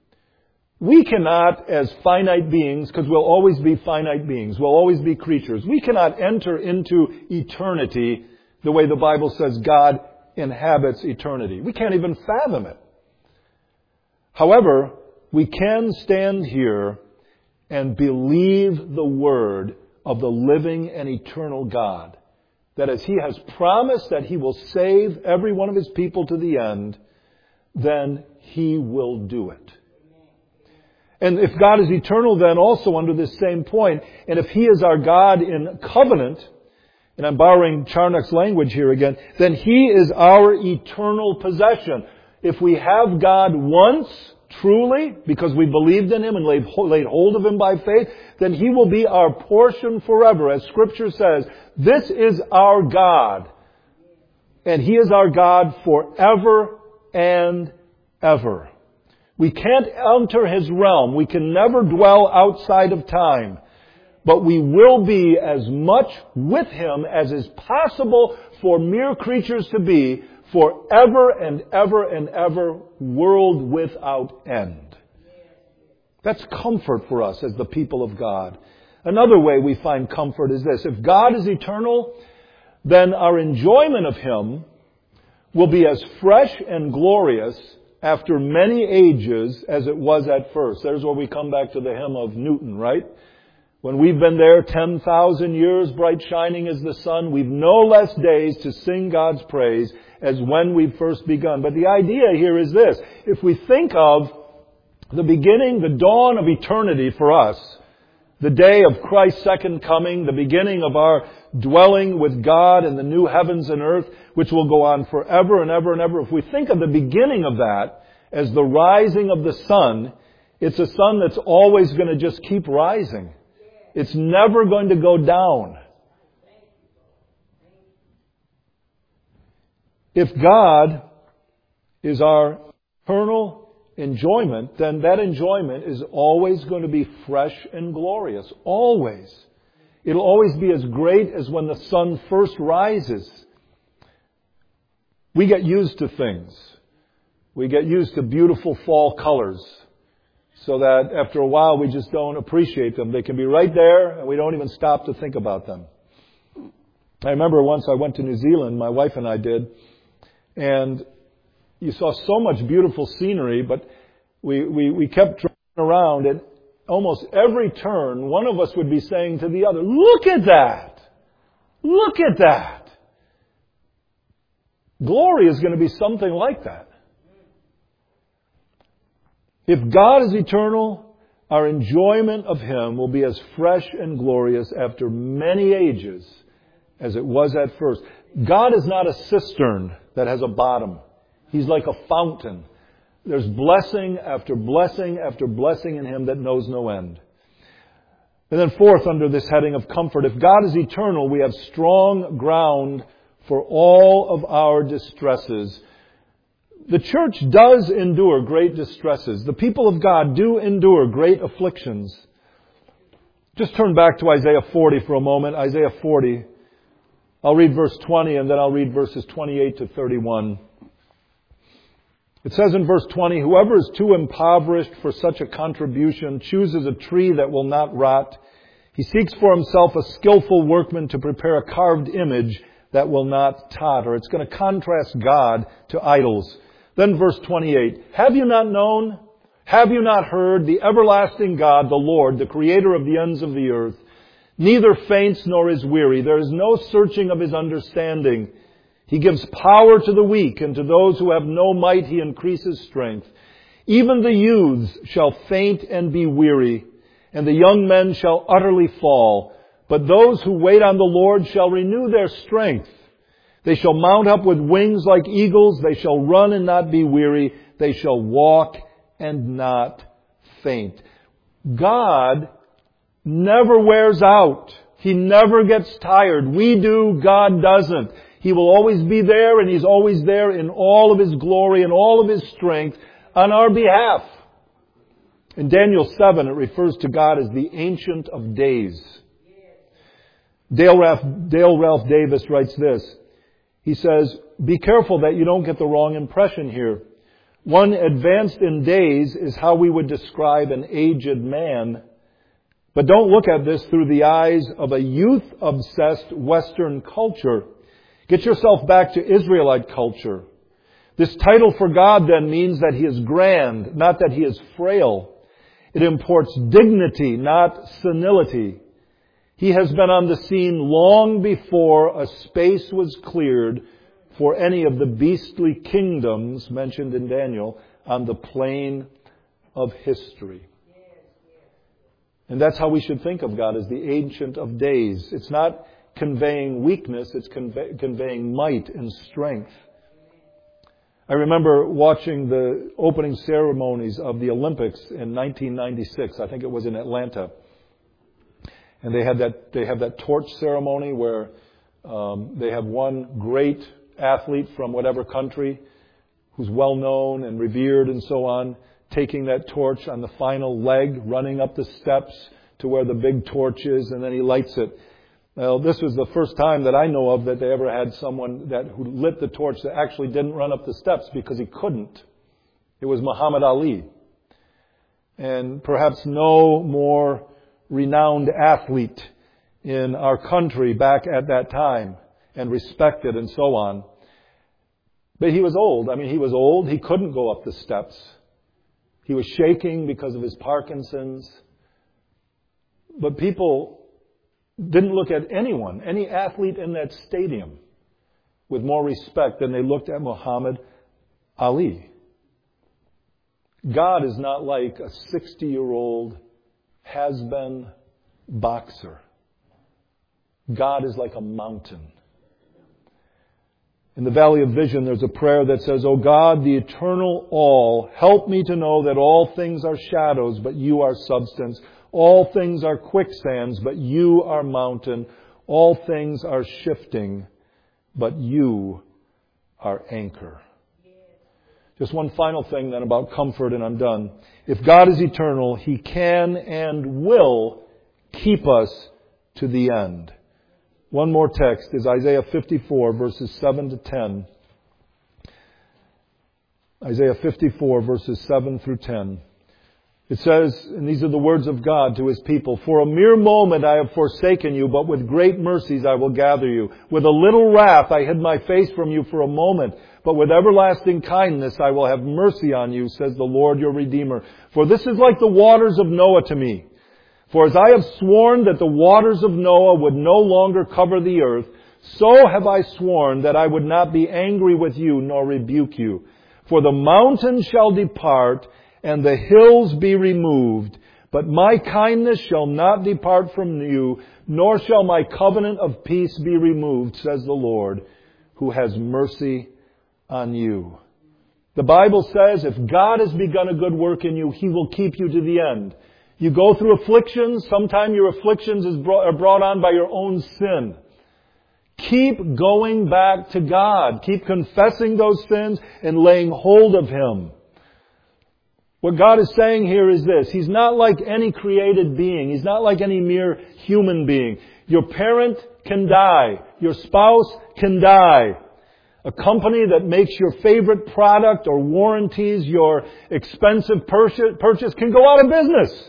We cannot, as finite beings, because we'll always be finite beings, we'll always be creatures, we cannot enter into eternity the way the Bible says God inhabits eternity. We can't even fathom it. However, we can stand here and believe the word of the living and eternal God. That as He has promised that He will save every one of His people to the end, then He will do it. And if God is eternal, then also under this same point, and if He is our God in covenant, and I'm borrowing Charnock's language here again, then He is our eternal possession. If we have God once, truly, because we believed in Him and laid hold of Him by faith, then He will be our portion forever. As Scripture says, this is our God. And He is our God forever and ever. We can't enter His realm. We can never dwell outside of time. But we will be as much with Him as is possible for mere creatures to be forever and ever and ever, world without end. That's comfort for us as the people of God. Another way we find comfort is this. If God is eternal, then our enjoyment of Him will be as fresh and glorious after many ages as it was at first. There's where we come back to the hymn of Newton, right? When we've been there ten thousand years, bright shining as the sun, we've no less days to sing God's praise as when we first begun. But the idea here is this. If we think of the beginning, the dawn of eternity for us, the day of Christ's second coming, the beginning of our dwelling with God in the new heavens and earth, which will go on forever and ever and ever. If we think of the beginning of that as the rising of the sun, it's a sun that's always going to just keep rising. It's never going to go down. If God is our eternal enjoyment, then that enjoyment is always going to be fresh and glorious. Always. It'll always be as great as when the sun first rises. We get used to things. We get used to beautiful fall colors, so that after a while we just don't appreciate them. They can be right there and we don't even stop to think about them. I remember once I went to New Zealand, my wife and I did, and you saw so much beautiful scenery, but we, we, we kept driving around, and almost every turn, one of us would be saying to the other, look at that! Look at that! Glory is going to be something like that. If God is eternal, our enjoyment of Him will be as fresh and glorious after many ages as it was at first. God is not a cistern that has a bottom. He's like a fountain. There's blessing after blessing after blessing in Him that knows no end. And then fourth, under this heading of comfort, if God is eternal, we have strong ground for all of our distresses. The church does endure great distresses. The people of God do endure great afflictions. Just turn back to Isaiah forty for a moment. Isaiah forty. I'll read verse twenty and then I'll read verses twenty-eight to thirty-one. It says in verse twenty, whoever is too impoverished for such a contribution chooses a tree that will not rot. He seeks for himself a skillful workman to prepare a carved image that will not totter. It's going to contrast God to idols. Then verse twenty-eight, have you not known? Have you not heard? The everlasting God, the Lord, the creator of the ends of the earth, neither faints nor is weary. There is no searching of His understanding. He gives power to the weak, and to those who have no might He increases strength. Even the youths shall faint and be weary, and the young men shall utterly fall. But those who wait on the Lord shall renew their strength. They shall mount up with wings like eagles. They shall run and not be weary. They shall walk and not faint. God never wears out. He never gets tired. We do, God doesn't. He will always be there, and He's always there in all of His glory and all of His strength on our behalf. In Daniel seven, it refers to God as the Ancient of Days. Dale Ralph, Dale Ralph Davis writes this. He says, be careful that you don't get the wrong impression here. One advanced in days is how we would describe an aged man. But don't look at this through the eyes of a youth-obsessed Western culture. Get yourself back to Israelite culture. This title for God then means that He is grand, not that He is frail. It imports dignity, not senility. He has been on the scene long before a space was cleared for any of the beastly kingdoms mentioned in Daniel on the plane of history. And that's how we should think of God, as the Ancient of Days. It's not conveying weakness, it's convey, conveying might and strength. I remember watching the opening ceremonies of the Olympics in nineteen ninety-six. I think it was in Atlanta. And they had that, they have that torch ceremony where um, they have one great athlete from whatever country who's well known and revered and so on, taking that torch on the final leg, running up the steps to where the big torch is, and then he lights it. Well, this was the first time that I know of that they ever had someone that who lit the torch that actually didn't run up the steps because he couldn't. It was Muhammad Ali. And perhaps no more renowned athlete in our country back at that time, and respected and so on. But he was old. I mean, he was old. He couldn't go up the steps. He was shaking because of his Parkinson's. But people didn't look at anyone, any athlete in that stadium, with more respect than they looked at Muhammad Ali. God is not like a sixty-year-old has-been boxer. God is like a mountain. In the Valley of Vision, there's a prayer that says, O God, the eternal all, help me to know that all things are shadows, but you are substance. All things are quicksands, but you are mountain. All things are shifting, but you are anchor. Just one final thing then about comfort, and I'm done. If God is eternal, He can and will keep us to the end. One more text is Isaiah fifty-four, verses seven to ten. Isaiah fifty-four, verses seven through ten. It says, and these are the words of God to His people, For a mere moment I have forsaken you, but with great mercies I will gather you. With a little wrath I hid my face from you for a moment, but with everlasting kindness I will have mercy on you, says the Lord your Redeemer. For this is like the waters of Noah to me. For as I have sworn that the waters of Noah would no longer cover the earth, so have I sworn that I would not be angry with you nor rebuke you. For the mountains shall depart and the hills be removed, but my kindness shall not depart from you, nor shall my covenant of peace be removed, says the Lord, who has mercy on you. The Bible says if God has begun a good work in you, He will keep you to the end. You go through afflictions. Sometimes your afflictions are brought on by your own sin. Keep going back to God. Keep confessing those sins and laying hold of Him. What God is saying here is this. He's not like any created being. He's not like any mere human being. Your parent can die. Your spouse can die. A company that makes your favorite product or warranties your expensive purchase can go out of business.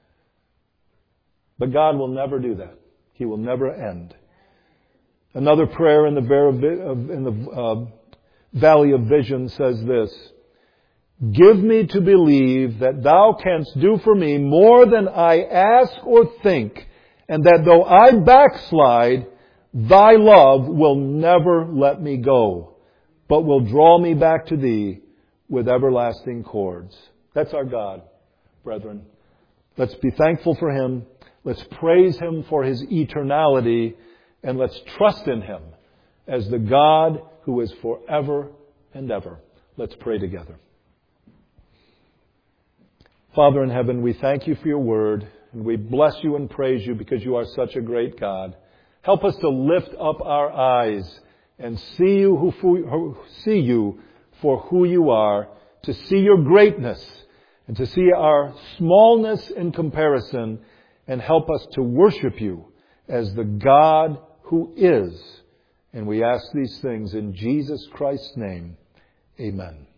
But God will never do that. He will never end. Another prayer in the, in the uh, Valley of Vision says this. Give me to believe that Thou canst do for me more than I ask or think, and that though I backslide, Thy love will never let me go, but will draw me back to Thee with everlasting cords. That's our God, brethren. Let's be thankful for Him. Let's praise Him for His eternality. And let's trust in Him as the God who is forever and ever. Let's pray together. Father in heaven, we thank You for Your word. And we bless You and praise You because You are such a great God. Help us to lift up our eyes and see You, who, who, see You for who You are, to see Your greatness and to see our smallness in comparison, and help us to worship You as the God who is. And we ask these things in Jesus Christ's name. Amen.